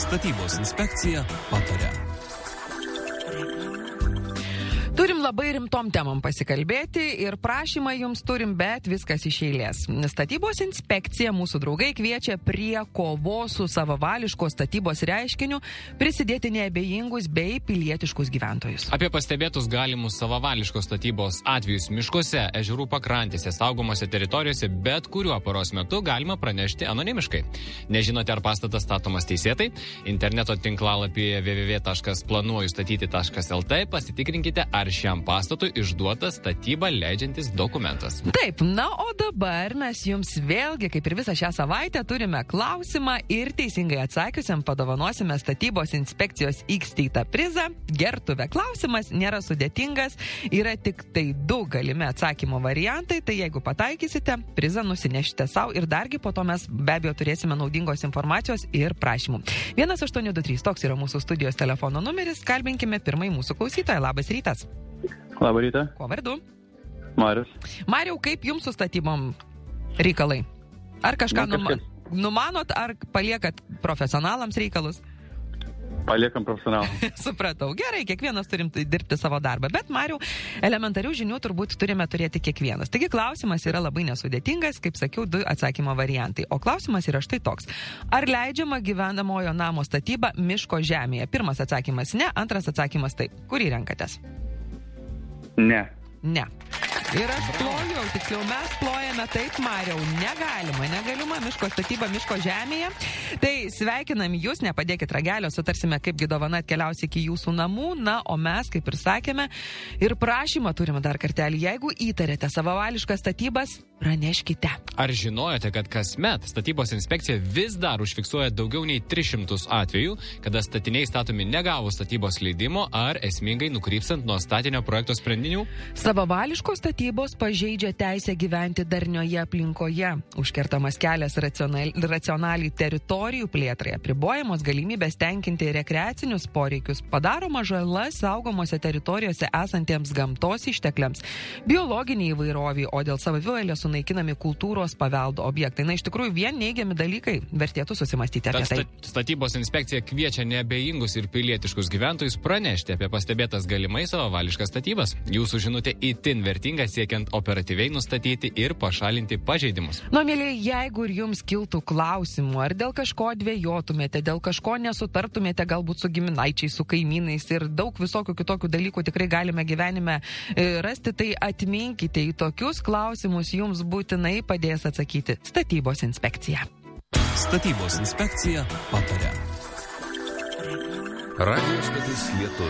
Statybos inspekcija pataria. Turim labai rimtom temom pasikalbėti ir prašymą jums turim, bet viskas iš eilės. Statybos inspekcija mūsų draugai kviečia prie kovos su savavališkos statybos reiškiniu prisidėti neabejingus bei pilietiškus gyventojus. Apie pastebėtus galimus savavališkos statybos atvejus miškuose, ežerų pakrantėse, saugomose teritorijose, bet kuriuo paros metu galima pranešti anonimiškai. Nežinote, ar pastatas statomas teisėtai? Interneto tinklalapyje www.planuojustatyti.lt pasitikrinkite, ar šiam pastatui išduotas statybą leidžiantis dokumentas. Taip, na o dabar mes jums vėlgi, kaip ir visą šią savaitę, turime klausimą ir teisingai atsakiusiam padovanosime statybos inspekcijos įsteigtą prizą. Gertuvė, klausimas nėra sudėtingas, yra tik tai 2 galimi atsakymo variantai, tai jeigu pataikysite, prizą nusinešite savo ir dargi po to mes be abejo turėsime naudingos informacijos ir prašymų. 1823, toks yra mūsų studijos telefono numeris, kalbinkime pirmąjį mūsų klausytoją. Labas rytas. Labą rytą. Kuo vardu? Marius. Mariau, kaip jums su statybom reikalai? Ar kažką numanot, ar paliekat profesionalams reikalus? Paliekam profesionalams. Supratau. Gerai, kiekvienas turim dirbti savo darbą, bet Mariau, elementarių žinių turbūt turime turėti kiekvienas. Taigi klausimas yra labai nesudėtingas, kaip sakiau, 2 atsakymo variantai. O klausimas yra štai toks. Ar leidžiama gyvenamojo namo statyba miško žemėje? Pirmas atsakymas ne, antras atsakymas taip. Kurį renkatės? Ne. Ne. Ir aš ploju, tiksliau mes plojame taip, Mariau, negalima miško statyba miško žemėje. Tai sveikinam jūs, nepadėkit ragelio, sutarsime, kaipgi dovana atkeliaus iki jūsų namų, na, o mes, kaip ir sakėme, ir prašymą turime dar kartelį, jeigu įtarėte savavališkas statybas, praneškite. Ar žinojote, kad kasmet statybos inspekcija vis dar užfiksuoja daugiau nei 300 atvejų, kada statiniai statomi negavus statybos leidimo ar esmingai nukrypstant nuo statinio projekto sprendinių? Savavališkos statybos pažeidžia teisę gyventi darnioje aplinkoje, užkertamas kelias racionaliai teritorijų plėtrai, apribojamos galimybės tenkinti rekreacinius poreikius, padaroma žala saugomose teritorijose esantiems gamtos ištekliams, biologiniai įvairoviai, o dėl savivalės sunaikinami kultūros paveldo objektai. Na, iš tikrųjų, vien neigiami dalykai, vertėtų susimastyti apie tai. Statybos inspekcija kviečia neabejingus ir pilietiškus gyventojus pranešti apie pastebėtas galimai savavališkas statybas. Jūsų žinutė itin vertinga siekiant operatyviai nustatyti ir pašalinti pažeidimus. Nu, mėlyje, jeigu ir jums kiltų klausimų, ar dėl kažko dvejotumėte, dėl kažko nesutartumėte, galbūt su giminaičiais, su kaimynais ir daug visokių kitokių dalykų tikrai galime gyvenime rasti, tai atminkite, į tokius klausimus jums būtinai padės atsakyti statybos inspekcija. Statybos inspekcija pataria. Radio stotis Lietuva.